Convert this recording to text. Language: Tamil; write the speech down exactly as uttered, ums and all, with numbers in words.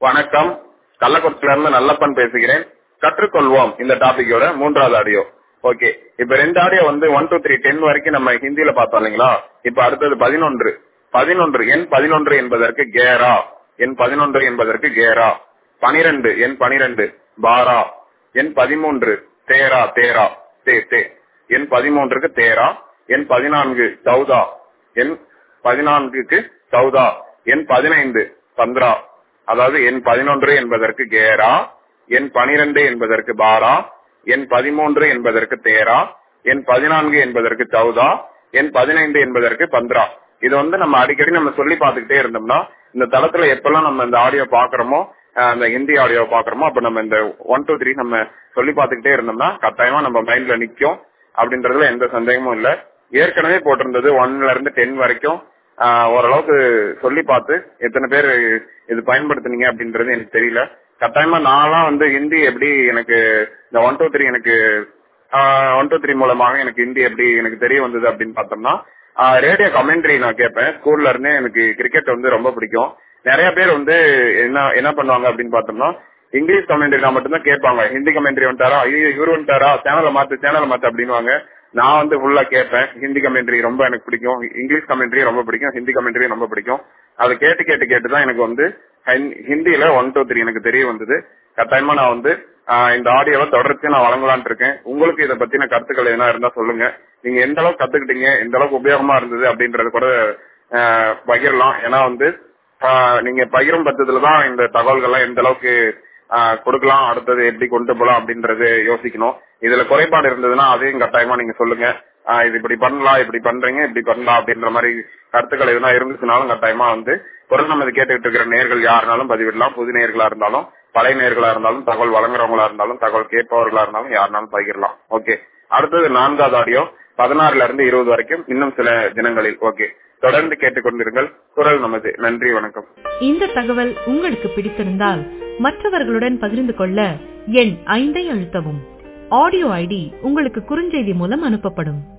வணக்கம், கள்ளக்குறிச்சியில இருந்து நல்லப்பன் பேசுகிறேன். கற்றுக்கொள்வோம் இந்த டாபிக்கோட மூன்றாவது ஆடியோ. ஓகே, இப்ப ரெண்டு ஆடியோ வந்து ஒன் டூ த்ரீ டென் வரைக்கும் நம்ம ஹிந்தியில பார்த்தோம் இல்லைங்களா. இப்ப அடுத்தது பதினொன்று பதினொன்று எண் பதினொன்று என்பதற்கு கேரா, எண் பதினொன்று என்பதற்கு கேரா. பனிரெண்டு எண் பனிரெண்டு பாரா. எண் பதிமூன்று தேரா தேரா தே தே. எண் பதிமூன்றுக்கு தேரா. எண் பதினான்கு சௌதா. எண் பதினான்குக்கு சௌதா. எண் பதினைந்து பந்திரா. அதாவது எண் பதினொன்று என்பதற்கு கேரா, எண் பனிரெண்டு என்பதற்கு பாரா, எண் பதிமூன்று என்பதற்கு தேரா, எண் பதினான்கு என்பதற்கு சௌதா, எண் பதினைந்து என்பதற்கு பந்திரா. இது வந்து நம்ம அடிக்கடி நம்ம சொல்லி பார்த்துக்கிட்டே இருந்தோம்னா இந்த தளத்துல எப்பெல்லாம் நம்ம இந்த ஆடியோ பாக்குறோமோ, அந்த ஹிந்தி ஆடியோ பாக்குறோமோ, அப்ப நம்ம இந்த ஒன் டூ த்ரீ நம்ம சொல்லி பார்த்துக்கிட்டே இருந்தோம்னா கட்டாயமா நம்ம மைண்ட்ல நிக்கும் அப்படின்றதுல எந்த சந்தேகமும் இல்ல. ஏற்கனவே போட்டிருந்தது ஒன்ல இருந்து டென் வரைக்கும் ஓரளவுக்கு சொல்லி பார்த்து எத்தனை பேர் இது பயன்படுத்தினீங்க அப்படின்றது எனக்கு தெரியல. கட்டாயமா நான்லாம் வந்து ஹிந்தி எப்படி எனக்கு இந்த ஒன் டூ த்ரீ எனக்கு ஒன் டூ த்ரீ மூலமாக எனக்கு ஹிந்தி எப்படி எனக்கு தெரிய வந்தது அப்படின்னு பார்த்தோம்னா, ரேடியோ கமெண்ட்ரி நான் கேட்பேன். ஸ்கூல்ல இருந்தே எனக்கு கிரிக்கெட் வந்து ரொம்ப பிடிக்கும். நிறைய பேர் வந்து என்ன என்ன பண்ணுவாங்க அப்படின்னு பார்த்தோம்னா, இங்கிலீஷ் கமெண்ட்ரி நான் மட்டும்தான் கேட்பாங்க. ஹிந்தி கமெண்ட்ரி வந்துட்டாரா, ஐயோ இவரு வந்துட்டாரா, சேனலை மாத்து சேனலை மாத்து அப்படின்வாங்க. நான் வந்து ஃபுல்லா கேட்பேன். ஹிந்தி கமெண்ட்ரி ரொம்ப எனக்கு பிடிக்கும், இங்கிலீஷ் கமெண்ட்ரி ரொம்ப பிடிக்கும், ஹிந்தி கமெண்ட்ரி ரொம்ப பிடிக்கும். அதை கேட்டு கேட்டு கேட்டுதான் எனக்கு வந்து ஹிந்தியில ஒன் டூ த்ரீ எனக்கு தெரிய வந்தது. கட்டாயமா நான் வந்து இந்த ஆடியோவை தொடர்ச்சி நான் வழங்கலான் இருக்கேன். உங்களுக்கு இதை பத்தின கருத்துக்கள் எதனா இருந்தா சொல்லுங்க. நீங்க எந்த அளவுக்கு கத்துக்கிட்டீங்க, எந்த அளவுக்கு உபயோகமா இருந்தது அப்படின்றது கூட பகிரலாம். ஏன்னா வந்து நீங்க பகிரும் பட்சத்துலதான் இந்த தகவல்கள்லாம் எந்த அளவுக்கு கொடுக்கலாம், அடுத்தது எப்படி கொண்டு போலாம் அப்படின்றது யோசிக்கணும். இதுல குறைபாடு இருந்ததுன்னா அதையும் கட்டாயமா நீங்க சொல்லுங்க. இது இப்படி பண்ணலாம், இப்படி பண்றீங்க, இப்படி பண்ணலாம் அப்படின்ற மாதிரி கருத்துக்கள் எதுனா இருந்துச்சுனாலும் கட்டாயமா வந்து குரல் நம்ம கேட்டுக்கிட்டு இருக்கிற நேர்கள் யாருனாலும் பதிவிடலாம். புது நேர்களா இருந்தாலும், பழைய நேர்களா இருந்தாலும், தகவல் வழங்குறவங்களா இருந்தாலும், தகவல் கேட்பவர்களா இருந்தாலும் யாருனாலும் பகிரலாம். ஓகே, அடுத்தது நான்காவது ஆடியோ பதினாறுல இருந்து இருபது வரைக்கும் இன்னும் சில தினங்களில். ஓகே, தொடர்ந்து கேட்டுக்கொண்டிருங்கள். குரல் நமது. நன்றி, வணக்கம். இந்த தகவல் உங்களுக்கு பிடித்திருந்தால் மற்றவர்களுடன் பகிர்ந்து கொள்ள எண் ஐந்தை அழுத்தவும். ஆடியோ ஐடி உங்களுக்கு குறுஞ்செய்தி மூலம் அனுப்பப்படும்.